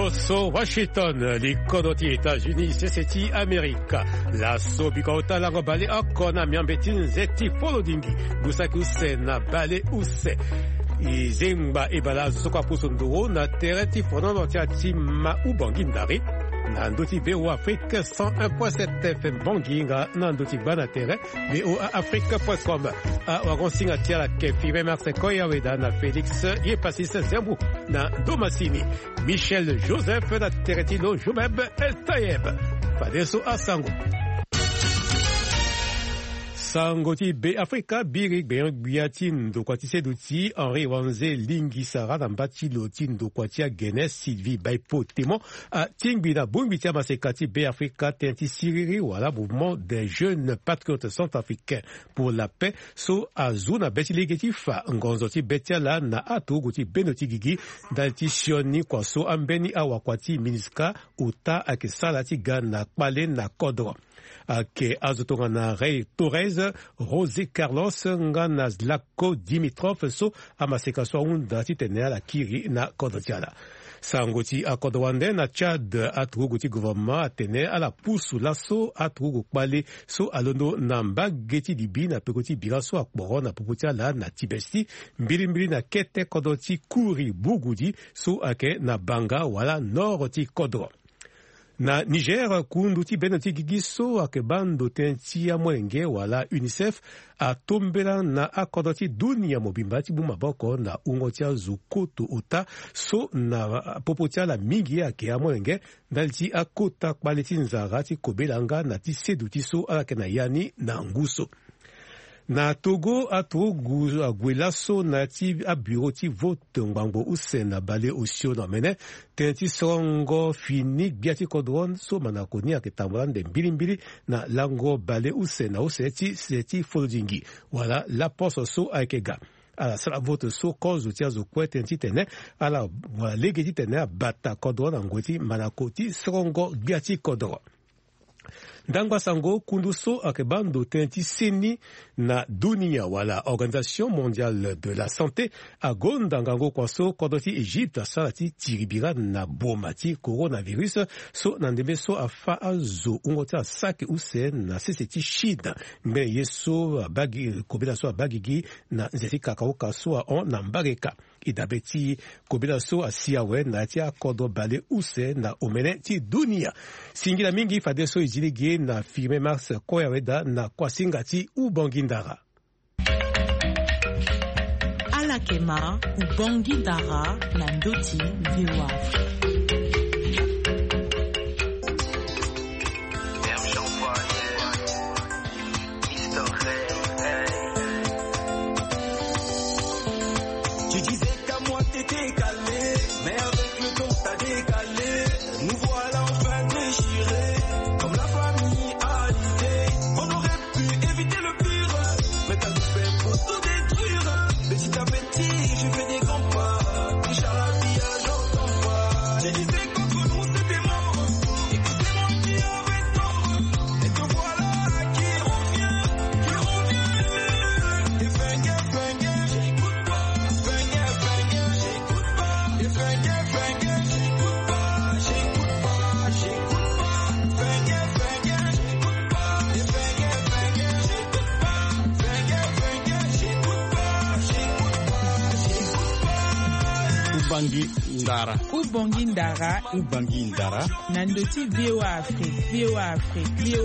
so Washington, les Kodoti États-Unis, c'est Amerika. La so bikota la robale akona miambetin zeti folodingi. Gusaki use na bale use. Izemba ebala sokwa pusunduro na tereti fonono tiati ma ubangindari. Nandoti BO Afrique 101.7 FM Banginga Nandoti Banatere BO Afrique.com a wagonsinga tiala kefi Marse Koya Weda na Félix Yepasis Zembu na Domasini Michel Joseph na Teretino Jumeb El Tayeb Fadeso Asango Sangoti B Africa Birik Biatin do Kwatise Duti Henri Wanze Lingisara Nambati Lotin do Kwatia Genes Sylvie Baipo Témon à Tingbina Bumbitia Masekati B Africa Tenti Siriri Wala mouvement des jeunes patriotes centrafricains pour la paix so Azuna Betiligeti Fa Ngonzoti Betiala na Ato Goti Benoti Gigi Daltisioni Kwaso Ambeni Awakwati Miniska Uta Akesalati Gana Kpale na Kodro Ake Azotonga na Rey Torres Rosé Carlos Ngana Zlako Dimitrov so amaseka so unda titenea la Kiri na Kodotiala Sangoti akodwande na Chad atruguti gouvernement atene à la pousse lasso atrugu kpale so alondo na mbageti dibi na pekoti biraso akboro na puputia la na Tibesti mbili na kete kodoti kuri bugudi so ake na banga wala noroti kodro na Niger kunduti benoti gigiso akebando tenti ya mwenge wala UNICEF atombela na akodoti dunia mobimbati bumaboko na ungotia zukutu uta so na popotia la mingi yake ya mwenge ndaliti akota kbaleti nzarati kobelanga na tiseduti so alake na yani na nguso na Togo atogu agwelaso na ti a bureau ti vote ngbango usena bale osio na mene tenti songo fini biati kodron so manakoni aketambrande mbili na lango bale usena seti folodingi wala la poso so akega ala sala vote so kozo tia zo kwete ntitene ala wala legeti tene bata kodron ngoti manakoti songo biati kodron Dangwa sango kunduso akebando tenti seni na dunia wala Organisation mondiale de la santé agonda ngango kwaso kodoti Egypte salati tiribira na bomati coronavirus so nandeme so afa azo ungota saki use na seseti shida mbe yeso bagi kobela so bagigi na nzeti kakao kaso on na mbareka idabeti kobela so asiawe na tia kodo bale use na omene ti dunia singila mingi fadeso izilige na firme Mars Koyaweda na Kwasingati Ubangindara. Alakema Ubangindara na Ndoti VOA. Tu disais qu'à moi t'étais calé, mais avec le temps t'as décalé. Nous voilà enfin déchirés. Ubangindara Nandoti VOA Afrique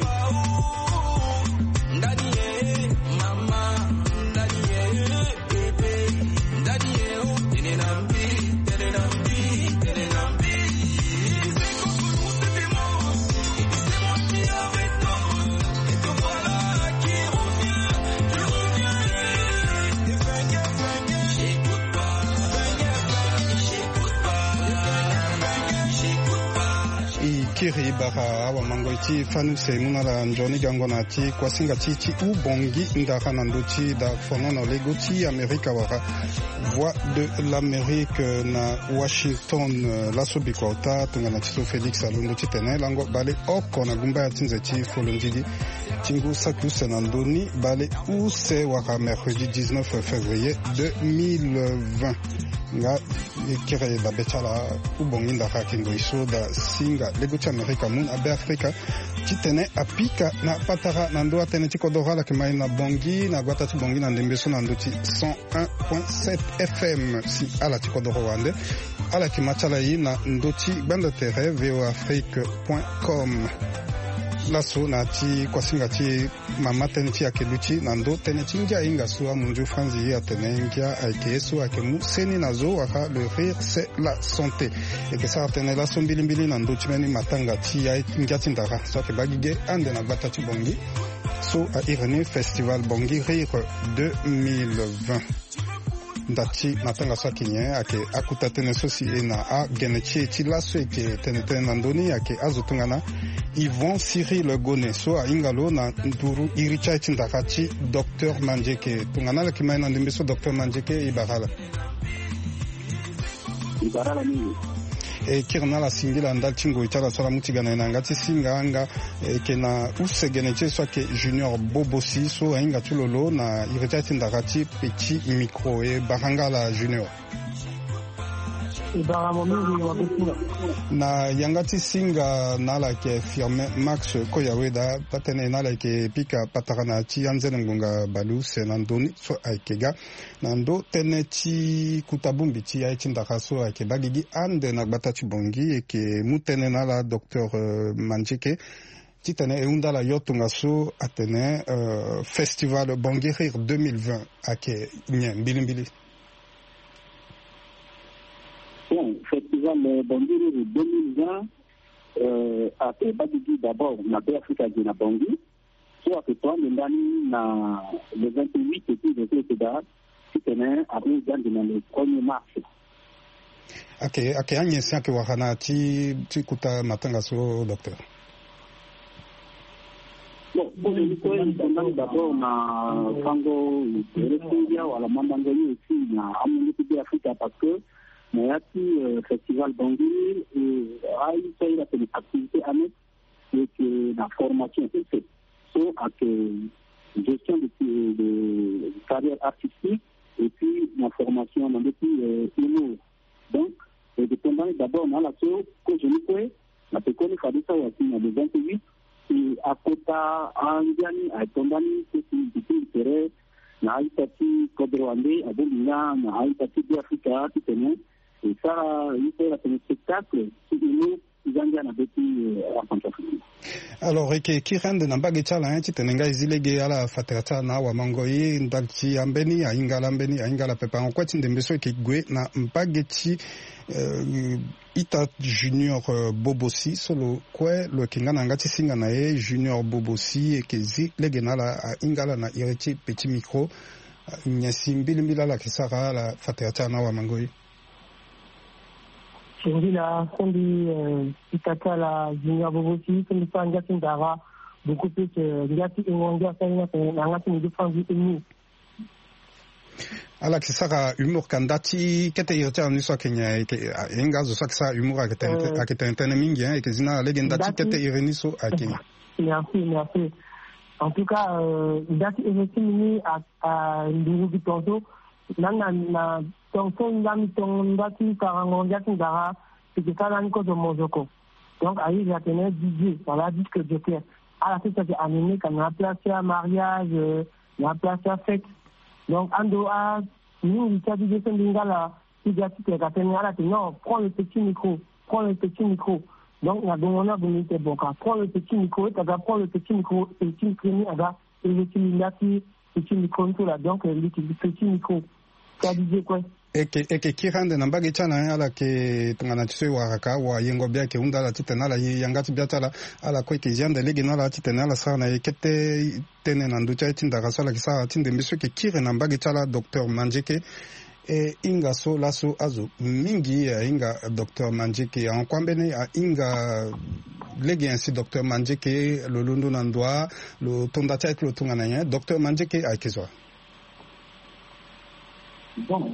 Kiri bara wa mangoiti fanu se munala njoni gangona ti kwasinga ti ubongi ndaka nandoti da fonono legoti Amerika wara Voix de l'Amérique na Washington la sobikota tungana tiso Félix Alondo titene lango bale oko na gumba ya tinzeti folondidi tingu sakus nandoni bale use waka mercredi 19 février 2020 nga kire da bechala ubonginda hakingo iso da singa lego cha Amerika mun abe Afrika chitene apika na patara na ndo atene chikodora la kimai na bongi na gwata tu bongi na ndembeso na ndoti 101.7 FM si ala chikodora wande ala kimachala yi na ndoti banda tere voafrique.com laso na ti kwasinga ti mama tene ti akeluchi na ndo tene ti ngia inga suwa munju franzi ya tene ngia aikesu akemu seni na zo waka le rire c'est la santé et que ça tene laso mbilimbili na ndo ti meni matanga ti ya ngia ti ndara so ke bagige ande na gbata ti bongi so a irene festival bongi rire 2020 ndati matanga so kinye ake akuta tene sosi ena a genechi ti laso eke tene tene nandoni ake azotungana Yvon Cyril Gone so a ingalo na nduru iricha tindakati Dr Manjeke tungana la kimaina ndimbeso Dr Manjeke ibarala nini kirna la singila ndal chingo itala sala mutigana na ngati singa anga kena usegene cheso ke junior bobosi so inga tulolo na iricha tindakati petit micro e barangala junior na yangati singa nala ke firme Max Koyaweda patene nala ke pika patarana ti anzene ngonga balu se nandoni so aikega nando teneti kutabumbi ti aitinda so ake bagigi ande na gbata ti bongi e ke mutene nala docteur Manjeke titene eunda la yotunga so atene festival Bongi Rire 2020 ake nyen bilimbili. Bon, festival Bongi Rire 2020 a fait Badigi d'abord na Afrika na Bongi, soit que toi ndani na le 28 et puis le 2 qui tenait à dans le 1er mars. Ake anyesi ake wakana ti kuta matanga so docteur. Bon, pour le coup, d'abord na Congo, le Congo wala mandango aussi na amundi de Afrika parce que Mayati festival Bongi a eu une activité année et la formation c'est so avec gestion de carrière artistique et puis la formation dans depuis humour. Donc dépendant d'abord dans la chose que je me fais la pécone Fadisa aussi dans le 28 et à Kota Andiani à Tondani c'est une intérêt na Haïti Kodrowande à Bolivia na Haïti d'Afrique qui tenait et ça il fait un spectacle qui nous Zambia depuis alors eke kirende na mbage chala yanti tenenga izilege ala faterata na wa mangoyi ndalchi ambeni aingala ambeni aingala pepa onkwati ndembeso eke gwe na mbage chi ita junior bobosi solo kwe lo kingana ngati singa na e junior bobosi eke zi lege na la ingala na ireti petit micro nyasi mbili la kisara la faterata na wa mangoyi Chingila, Kondi, Itaka, la Junior Bobosi, Kondi Sanga Sindara, beaucoup plus Ngati Ingonga, Nangati Nidufandi Uni. Ala kisaka humour kandati kete yote anusa Kenya enga zo saksa humour aketentene mingi ke zina legendati kete ireniso akenya. Merci. En tout cas, Ngati Evetini à Nduru Bitonto, na tonton ndami tongati karango ngati ndara tikala niko de mozoko donc ayi j'attendais DJ voilà disque joker à la fête animé comme la place à mariage la place à fête donc ando a nous il t'a dit que ndingala igati te katenya la non prends le petit micro donc on a bonité bon prends le petit micro tu vas prendre le petit micro et tu me aga et le petit micro tout là donc le petit micro tu as dit quoi eke kirande na mbage chana ala ke tungana tse waraka wa yengo bia ke undala titena la yangati biatala ala ko ke jande lege na la titena la sana ekete tene na nducha tinda kasala kisa tinde miso ke kire na mbage chala Dr Manjeke inga so laso azo mingi inga Dr Manjeke en kwambene inga lege ainsi Dr Manjeke lo londo na ndwa lo tonda cha lo tungana nya Dr Manjeke akizwa Bon,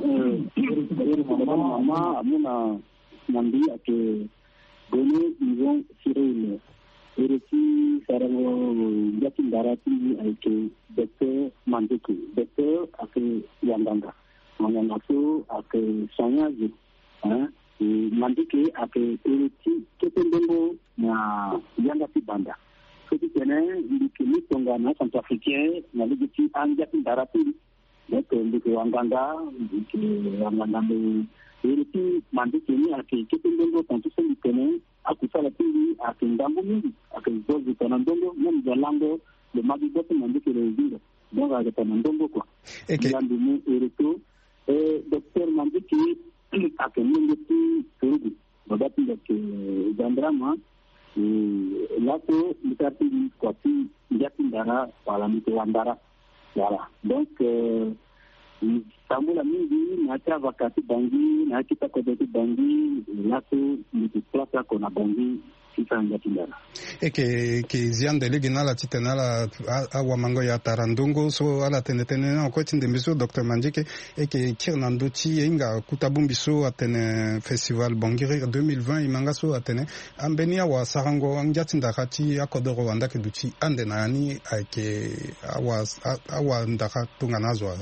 maman, amuna nambi ake gone Yvon Cyril ereti sarango yaki ndarati ake Dr Manjeke Dr ake yandanga so ake ake soignaje mandike ake ereti ketendongo na yanga tibanda soki tene ndike mitonga na centrafricain na ligiti anja tindarapili donc ndike wanganga me ereti mandike ni ake ketendongo tantu sendi tene akusala pili ake ndambo mingi ake zozi tanandongo même jalango le magibote mandike rezinga donc ake tanandongo quoi yambi mu ereto docteur mandike ake mingeti turugi bagati ke jandrama lato litati kwa pi ndara wala mitwandara voilà donc samula mingi na cha wakati bangi na kita kodeti bangi lato mitplata kona bangi kisanga tindara ke ziande ligina la titenala awa mango ya tarandungo so ala tenetene na ko tinde miso Dr Mandike ke kirnanduti inga kutabumbiso atene festival Bangiri 2020 imanga so atene ambenia wa sarango anjatinda kati akodoro wanda ke duti ande nani ake awa ndaka tunganazwa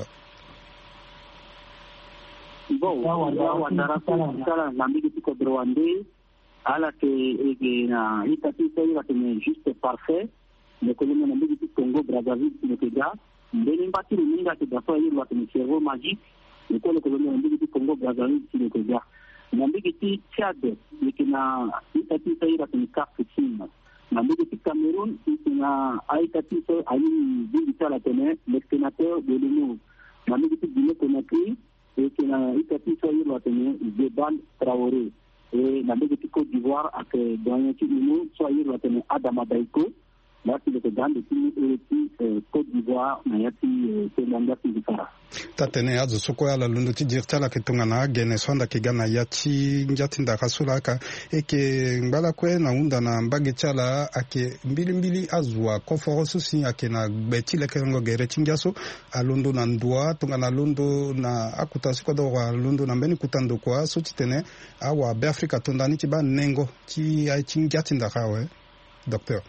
bon wandara sala nambiki tikodoro wande ala que na itati sai la tene juste parfait le colonne na mbiki Congo Brazzaville le Kenya mbeni mbati minga ke dafa yi la tene cerveau magique le colonne na mbiki Congo Brazzaville le Kenya na mbiki Tchad le kina itati sai la tene Cameroun na mbiki Cameroun na itati sai ayi binta la tene le sénateur de l'UNO na mbiki Guinée Conakry et kina itati sai la tene Zebal Traoré et la Côte d'Ivoire a que dans un petit soit il va tenir Adama Daiko là c'est le grand de Côte d'Ivoire na yati Telanga Tidifara tatene azu soko ala lundo ti dirtala ke tungana gene sonda ke gana yati njati ndakasula ka eke ngala kwe na unda na mbage chala ake mbili azwa koforo susi ake na betile ke ngo gere tinjaso alundo na ndwa tungana lundo na akutasi kwa do lundo na mbeni kutando kwa so titene awa be Afrika tondani ti ba nengo ti ai tinjati ndakawe docteur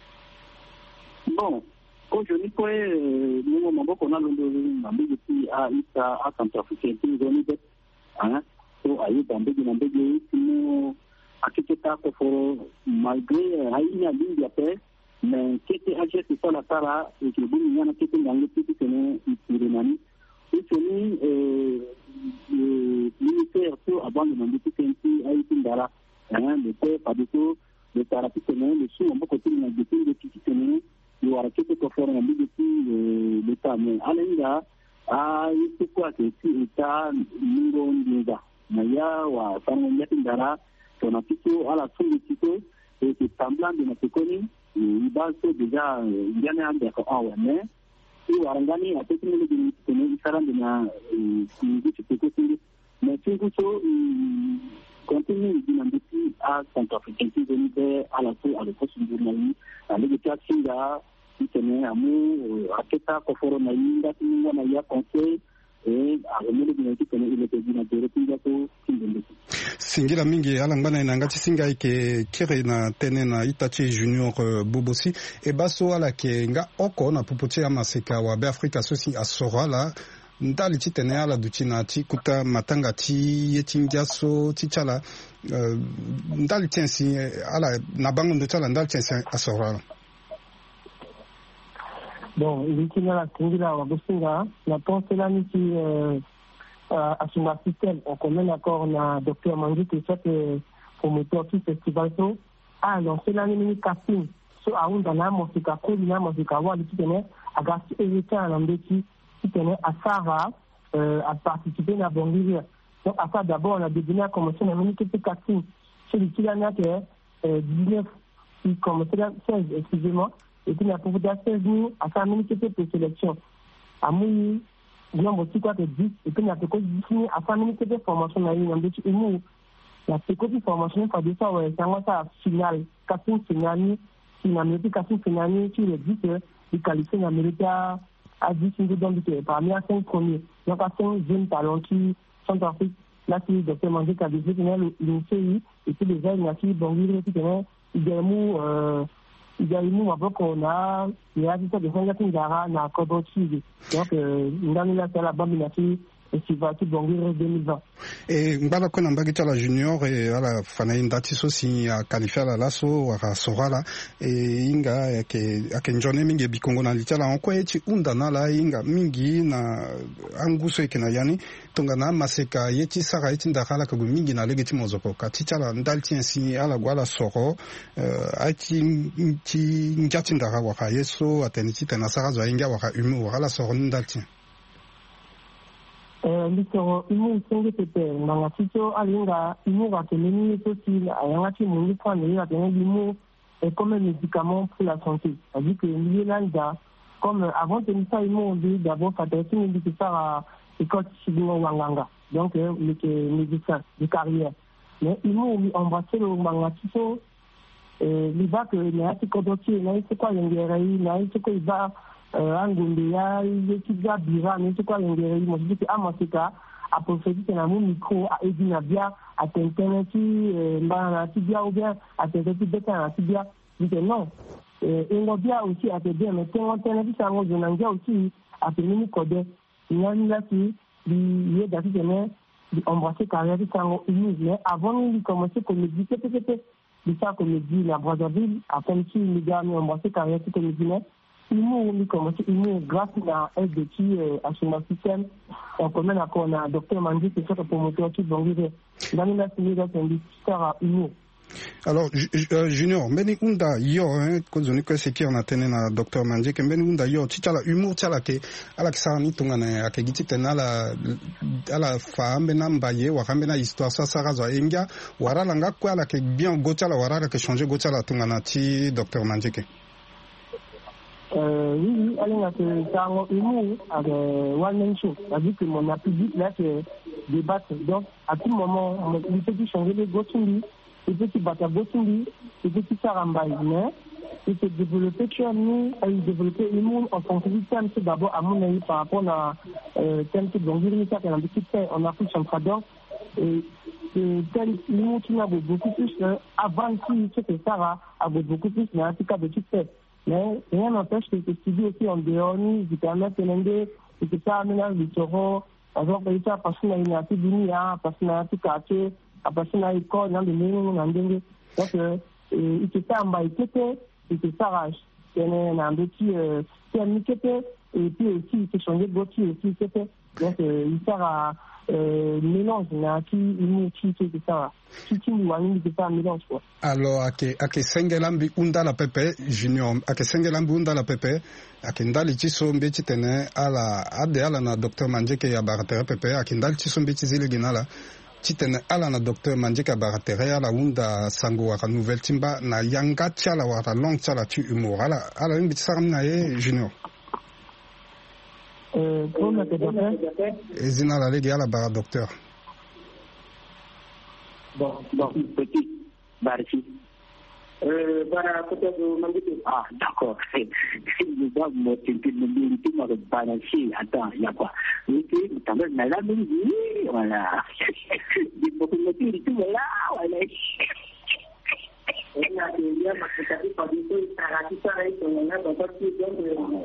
bon aujourd'hui quoi nous maboko na lundo mbege ti a Centrafricain ti zoni bet so ayi mbege na mbege timo akiteta ko foro malgré ayinya lingi ape mais kete aje ti sala tara e ke buni yana kete ngango ti tene irenani itoni militaire to abandon na mbege ti ayi tindara le pe padito le tarapi tene le sou mboko ti na mbege ti tene you are keeping the foreign ability the time alenga ito kwa kesi ita mungo ndiga na ya wa sango nyati ndara tona kitu ala sungi kitu et semblant de notre connu ibaso déjà ndiane ande ko awa ne si warangani a technology ni tene isarande na kingi kitu mais kingu so continue dinamiki a Centrafricain qui venait à la tour à l'époque du journalisme à l'éducation tene amu aketa ko foro na yinga tinga na ya conseil et agomele bina tene ile te bina tere tinga to kindende singira mingi alangana ina ngati singa ike kire na tene na Itachi Junior Bobosi e baso ala ke nga oko na puputi amaseka wa be Afrika sosi asora la ndali tene ala duchina ti kuta matanga ti yetinga so ti chala ndali tensi ala na bango ndo chala ndali tensi asora. Bon, il est là, la pensée là, à son assistant, on connaît l'accord, on a Dr Mangi qui fait promoteur du festival. Alors, c'est l'année minute casting. So, à un dana, mon fika, Kodina, mon fika, voir le titane, à Gassi hérité à l'ambéti, titane, à Sarah, à participer à Bangui. Donc, à ça, d'abord, on a débuté à commencer la minute casting. C'est le Tilana qui est 19, il commençait à 16, excusez-moi. Et puis, il y a pour vous dire 16 jours à faire une petite sélection. À Mouy, il y a aussi quoi que 10. Et puis, il y a quelque chose à faire une petite formation. Il y a une petite formation, il faut dire ça, ouais, c'est un ça, final, casting final, si l'Amérique casting final, sur les 10, il qualifie l'Amérique à 10 niveaux d'ambité, parmi à 5 premiers. Donc, à 5 jeunes talents qui sont en Afrique. Là, c'est le docteur Mandé qui a décidé l'INCI, et puis les gens, il y a qui, bon, il y a il y a une on a il y a des gens qui ont na Kobo Chili donc ndani la sala bambi na Festival Bongiri 2020. Et Mbala Kona Mbagitala Junior et à la Fanaïn Datiso si a qualifié la lasso à Sorala et Inga ke njone mingi bikongo na litala onko eti undana la Inga mingi na anguso ekena yani tonga na maseka yeti sara eti ndakala ka mingi na legeti mozoko ka titala ndalti ainsi ala gwala soro ati njati ndaka waka yeso ateniti tena sara zo Inga waka umu wala soro ndalti. Lisoro imu senge pepe mangatito alinga imu wakeleni aussi ayangati mungi prendre la imu est comme un médicament pour la santé. C'est-à-dire que l'Irlanda, comme avant de nous faire imu on dit d'abord fabriquer une médecin à école Chibino Wanganga, donc le médecin de carrière. Mais imu embrasser le mangatito liba que n'ayati kodoki n'ayati quoi yengerei n'ayati quoi iba Angombea, Yekiga, Bira, Nesukwa, Yengeri, Mosiki, Amasika, a profité dans mon micro, à Edinabia, à Tenteneti, Mbana Tibia, ou bien à Tenteneti, Beta, Tibia. Je dis non. Ingobia aussi, à Tibia, mais Tenteneti, ça va, Zonangia aussi, à Tenini Kode, il y a une lati, il y a des gens qui embrasser carrière, qui sont unis. Mais avant de commencer, comme je dis, c'est ça, comme je dis, la Brazzaville, à Teneti, les gars, nous embrasser carrière, comme je dis, Imu commencé grâce à SDT à son système en commun accord on a docteur Mandi qui fait promoteur qui donc dans la série à Imu. Alors Junior mbeni unda yo kozoni ko seki on atene na docteur Mandi que mbeni unda yo titala humour tala ke ala kisani tungana akegiti tena ala fambe na mbaye wakambe na histoire ça sara zo enga warala ngakwa ala ke bien gotala warala ke changer gotala tungana ti docteur Mandi ke. Oui, allez, c'est un humour avec one show. C'est-à-dire que mon public là, c'est débattre. Donc, à tout moment, il peut changer les Gotundi, il peut battre Gotundi, il peut faire un bail. Mais il peut développer nous, il développer l'humour en fonction du thème. C'est d'abord, à mon avis, par rapport à thème que Bongiri, ça, qu'on a beaucoup fait en Afrique centrale. Et tel l'humour qui n'a beaucoup plus, avant qu'il se fait ça, a beaucoup plus, mais en tout cas, de tout fait. Mais rien n'empêche que ce studio aussi en dehors, qui permet de l'aider, et que ça amène le taureau, par exemple, il y a personne à une activité, personne à un quartier, personne à l'école, dans le monde, dans le monde. Donc, il se fait en bas, il se s'arrache. Il y a un petit, et puis aussi, il se change de boîtier aussi, donc, il sert à mélange, alors ake sengelambi unda la pepe junior ake sengelambi unda la pepe ake ndali chiso mbechi tene ala ade ala na docteur Manjeke ya baratere pepe ake ndali chiso mbechi zile ginala chitene ala na docteur Manjeke ya baratere ala unda sango waka nouvelle timba na yanga chala waka long chala tu humour ala mbi tsaram na ye junior Zina la légui à la barre docteur. Bon, petit, Barchi. Voilà, peut-être ah, d'accord. Je dois me sentir le militaire avec Barchi. Attends, il y a quoi? Oui, quand même, la même vie, voilà. Il faut que je me dise, voilà, voilà. On a des liens, parce que ça fait pas du tout, ça a tout ça, on a dans votre pays, donc,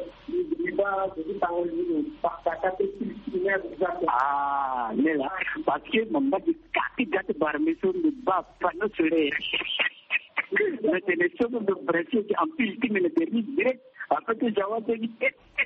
ah, mais là, parce que mon mari dit, quand il barmeson de bas, pas de soleil. Mais c'est les choses de Brésil qui en plus, qui me le permettent direct, après que j'avais dit,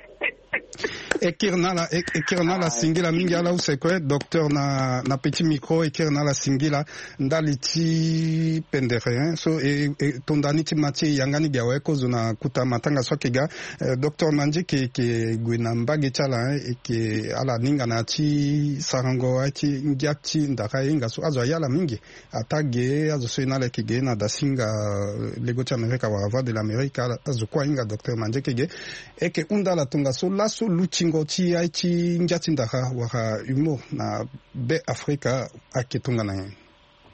ekirna la singila mingi ala usekwe docteur na petit micro ekirna la singila ndali ti pendere so tondani ti mati yangani gawe kozo na kuta matanga so kega docteur Manji ke gwina mbage chala ke ala ninga na ti sarango ati ngiati ndaka inga so azo yala mingi atage azo so inale kege na dasinga lego ti Amerika wa voix de l'Amérique azo kwa inga docteur Manji kege eke undala tunga so laso luchingo ti aiti njati ndaka waka humour na be Afrika akitunga na yen.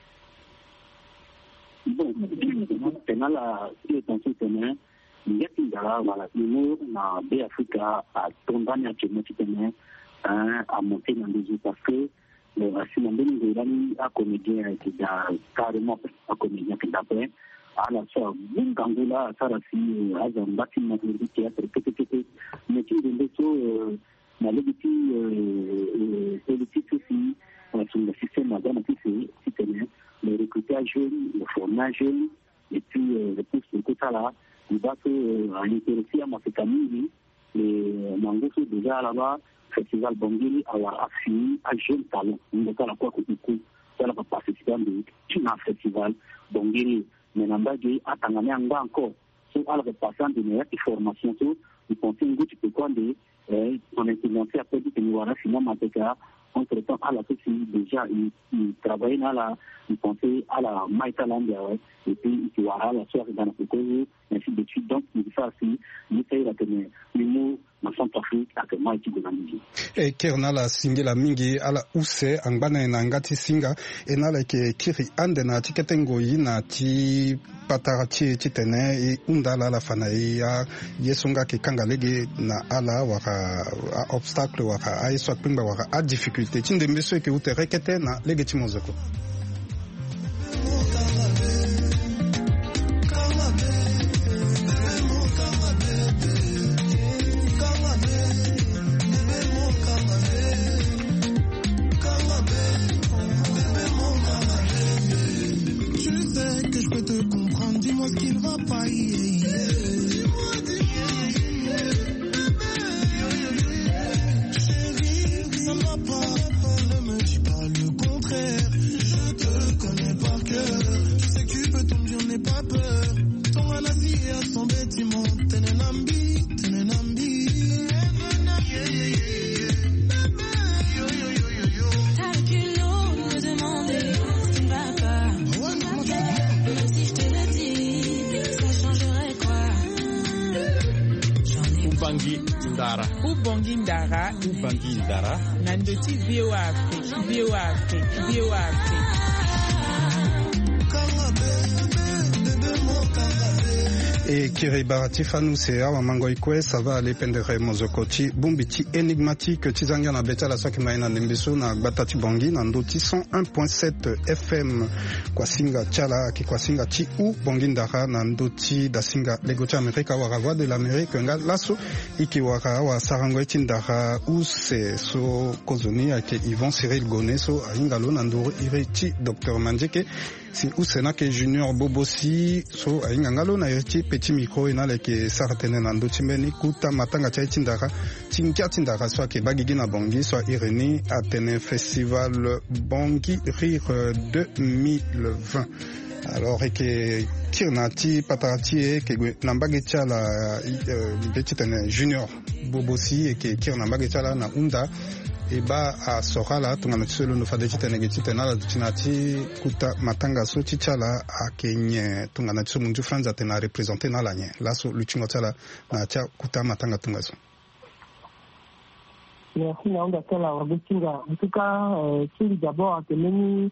Bon, tena la tension tena njati ndaka wala humour na be Afrika a tondani a chemoti tena a monter dans les yeux parce que si mon béni de l'année a comédien qui a carrément a comédien qui d'après à la fois Bungangula Sarasi Azambati Magnifique théâtre mais qui de l'autre na le petit politique aussi sur le système madame qui c'est le recrutage jeune, le formage jeune, et puis le plus de côté là, il va se intéresser à ma famille, et Mango déjà là-bas, Festival Bongili a affiné à jeune talent. On a la quoi que du coup, ça va participer à un festival Bongili, mais Nambagi a tangani encore, sur à la passant de meilleures formations, ils pensent que tu peux quoi de on a commencé à faire du Ténéwara, finalement, entre-temps, à la société, déjà, il travaillait dans la, il pensait à la Maïtalande, et puis il y aura la soirée dans la Pécozo, ainsi de suite. Donc, il fait aussi, il fait la tenue, les mots, dans Centrafrique, à que Maïti de la musique. Et Kerna la singela mingi, à la Ousse, Angbana et Nangati Singa, et na la Kiri Andena, Tiketengo, Yina, Ti Patarati, Titene, et Undala la Fanaïa, Yesonga, Kangalege, na ala, waka, obstacle, waka, aïswa Pimba, waka, a difficulté. Tinde monsieur qui ou te rekete na legetimozeko. Ubongi Ndara Nandoti VOA Afrique. Et Kiribara Tifanu Sea Mango Ikwe, ça va aller pendere Mozokoti, Bumbiti énigmatique, Tizanga na Beta la Soki Maina Nembiso na Batati Bongi, Nandoti 101.7 FM, Kwasinga Chala, Kwasinga Chi ou Bongindara, Nandoti Dasinga, Legocha Amerika, Waravoi de l'Amérique, Lasso, Ikiwara, wa Sarango Etindara, ou c'est so Kozoni, avec Yvon Cyril Goneso, Ingalo, Nandoro, Ireti, Dr. Mandjeke, si usena ke junior bobosi so ingangalo na yeti petit micro ina leke saratene na ndo timbeni kuta matanga cha tindaka tindaka so ke bagigi na bongi so ireni atene festival Bongi Rire 2020. Alors que Kirnati Patarati que Nambagecha la petite junior bobosi et que Kirnambagecha la na unda et ba a Sorala tungana tselo no fadeti tenegeti na la tinati kuta matanga so chichala a Kenya tungana tso munju franza tena représenter na la nye la so luchingotala na cha kuta matanga tungaso. Merci naomba tela wabetinga en tout cas kili d'abord atemeni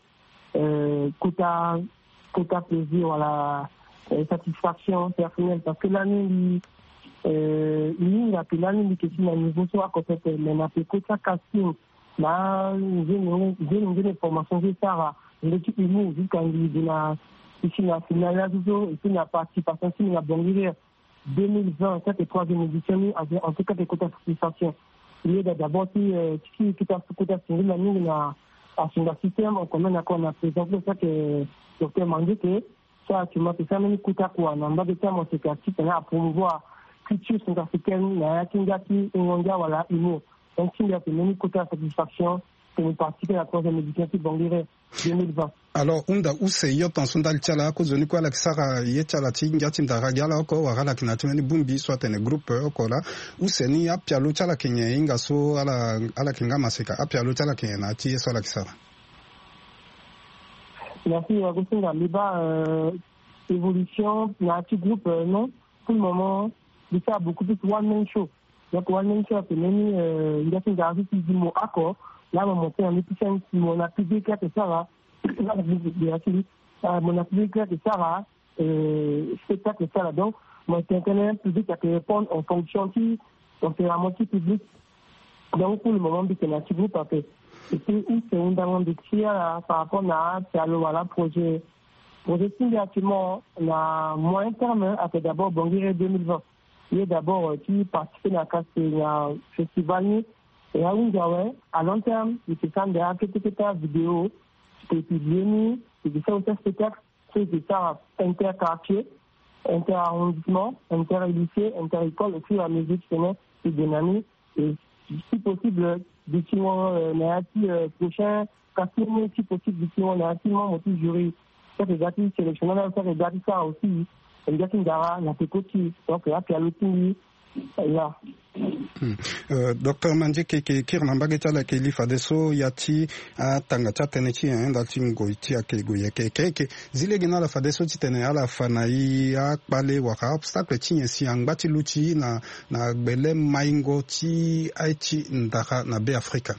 kuta plaisir wala satisfaction personnelle parce que l'année il y a plein de questions à niveau soit côté mais na pekota casting na j'ai formation de ça l'équipe nous jusqu'à la finale et la participation sur la Bongili 2020 cette est troisième édition en tout cas des quotas de participation il y a d'abord qui quota sur la ligne na sur le système on commence à présenter ça que docteur Mandé que ça tu m'as fait ça même quota quoi na mbaba de moi c'est que à promouvoir culture sud-africaine na yakingati ngonga wala imo donc il y a une quota de satisfaction pour participer à la troisième édition de Bongili 2020. Alors unda use yo tansundal chala ko zoni ko la kisara yechala tinga tindara gala ko wagala kinatumeni bumbi soit un groupe ko la use ni apya lo chala kenya inga so ala kinga maseka apya lo chala kenya na ti so la kisara. Merci Agustin Liba évolution na ti groupe non pour le moment il fait beaucoup plus one man show. Donc one man show c'est même il y a une garantie qui dit mon accord là on monte en épisode mon a publié que ça va mon a publié que ça va spectacle ça là donc mon internet public a répondre en fonction qui donc c'est la moitié public donc pour le moment c'est un petit groupe après et puis c'est un demande de par rapport à voilà projet signalement la moyen terme a fait d'abord Bongili 2020 il y a d'abord qui participe à la festival Et à long terme, il se sent derrière quelques vidéos, qui publiées, et qui fait aussi spectacle, c'est ça interquartier, interarrondissement, interlycée, interécole, aussi la musique c'est dynamique, et si possible, d'ici prochain, si possible, d'ici motif jury, ça c'est gratuit, sélectionneur, ça c'est gratuit ça aussi, et bien qu'il y a la pécotie, donc là, il y a l'outil, là. Dr. Mandjike ke kirnambage chala ke lifa deso yati tanga chatene chi enda tingo iti ake goye ke zile gina la fadeso titene ala fanai akpale waka obstacle chi si angbati luchi na gbele maingo ti aichi ndaka na be Afrika.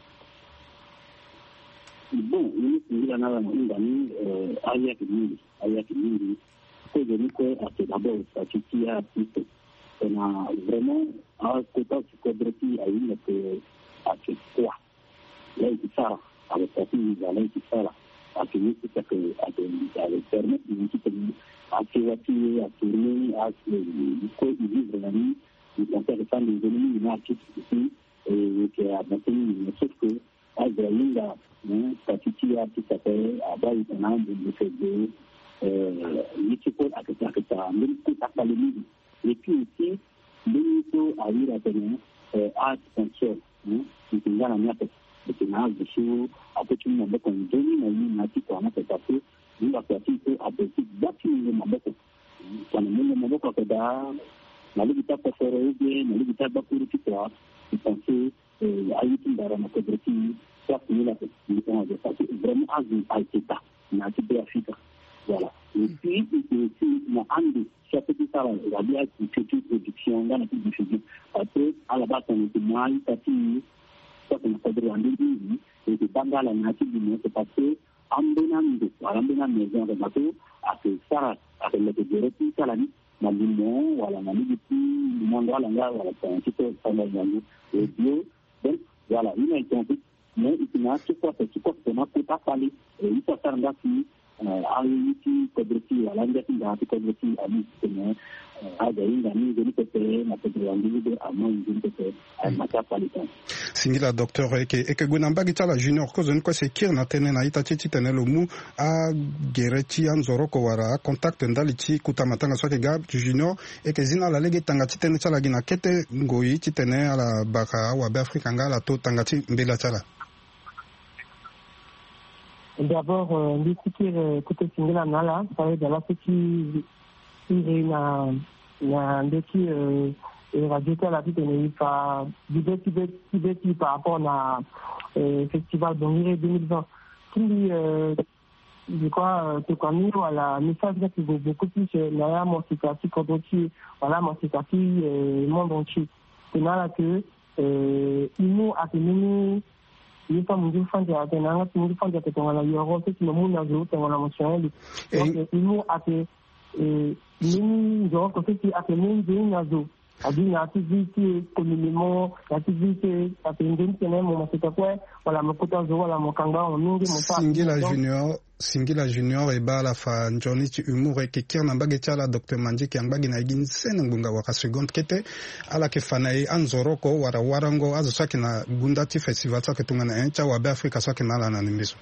Bon, nous avons un ayaki mingi ko je ko ate d'abord ça qui a on a vraiment un côté psychodratique à une que à ce quoi là il ça avec sa fille là il ça à que nous c'est que à le permettre de à créer à tourner à quoi il vivre la vie il peut faire ça les ennemis il a qui et qui a maintenu sauf que à Gralinga ça qui a tout à fait à bas il a de faire de l'équipe à que ça même tout à fait et puis aussi, l'unité à lui la tenue, art sponsor, qui est dans la miette, et qui n'a pas de choses, après tout le monde, on donne une attitude à notre passé, nous la pratique à petit bâti le maboko. Quand on met le maboko à da, la légita préférée, la légita bakuru qui croit, qui pensait à une dans la coopérative, ça c'est la question de vraiment à l'état, n'a pas d'Afrique. Voilà. Et puis, aussi, on a un chapitre ça, la vie a une future production dans la diffusion. Parce que, à la base, on était moins, ça qu'on a fait en 2010, et que dans la nature du monde, c'est parce que, en donnant maison de bateau, à que ça, à que le développement, ça la nuit, dans le monde, voilà, dans le monde, voilà, c'est un petit peu, ça va y et bio, donc, voilà, il a été un peu, mais il y a ce quoi, qu'on a peut pas parler, et il faut faire un gars qui, à l'unité coopérative, à l'engagement de la coopérative, à l'unité, à Singila docteur eke gunambagi tala junior ko zon ko se kir na tene na ita chichi tene lo mu a gerechi anzoro ko wara contact ndalichi kutamatanga so ke gab junior eke zina la lege tanga tene tala gina kete ngoi tene ala baka wa be Afrika ngala to tanga ti mbela tala. D'abord, l'équipe côté Singila nala, ça veut dire la petite na ndeki radio la petite ne pas du par rapport na festival Bongire 2020 qui je crois que comme voilà message qui vaut beaucoup plus na mon situation quand on voilà mon situation monde entier c'est là que nous a tenu il faut nous faire des atteindre nous faire des atteindre la Europe c'est le monde azur c'est la motion donc nous a nous donc c'est qui a tenu des azur a dit l'activité communément l'activité a tenu des mon c'est quoi voilà mon côté azur voilà mon kanga on nous Singila junior et ba la fa njoni ti humour ke kirna mbage tala Dr Mandjike mbage na igin sen ngunga waka seconde kete ala ke fanae anzoroko wara warango azo saki na gundati festival saki tungana encha wa be Afrika saki na la na nimbiso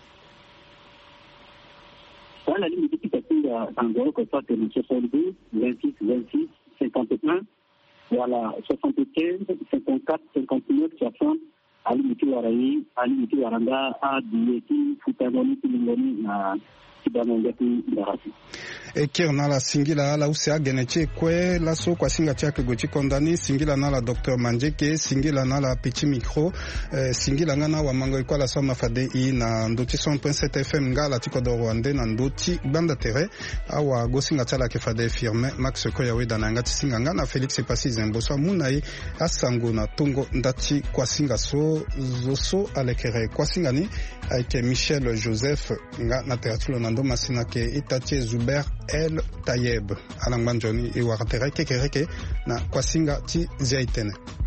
la ligne qui est anzoroko saki ni 72 26 26 51 voilà 75 54 59 60 ali miti waranga a dieti futanoni tilingoni na kibanongati ndarasi ekirna la singila la usia geneche kwe la so kwa singa tia kegochi kondani singila na la Dr Mandjike singila na la petit micro singila ngana wa mango ikola sama fade i na ndoti 100.7 FM ngala tiko do Rwanda na ndoti banda tere awa gosinga tala ke fade firme Max Koya we dana ngati singa ngana Felix Pasi Zemboso munai asango na tongo ndati kwa singa so zoso alekere kwa singa ni avec Michel Joseph nga na teatro na ndo masina ke itatie Zuber El Tayeb alangbanjoni e waratere kekereke na kwa singa ti zaitene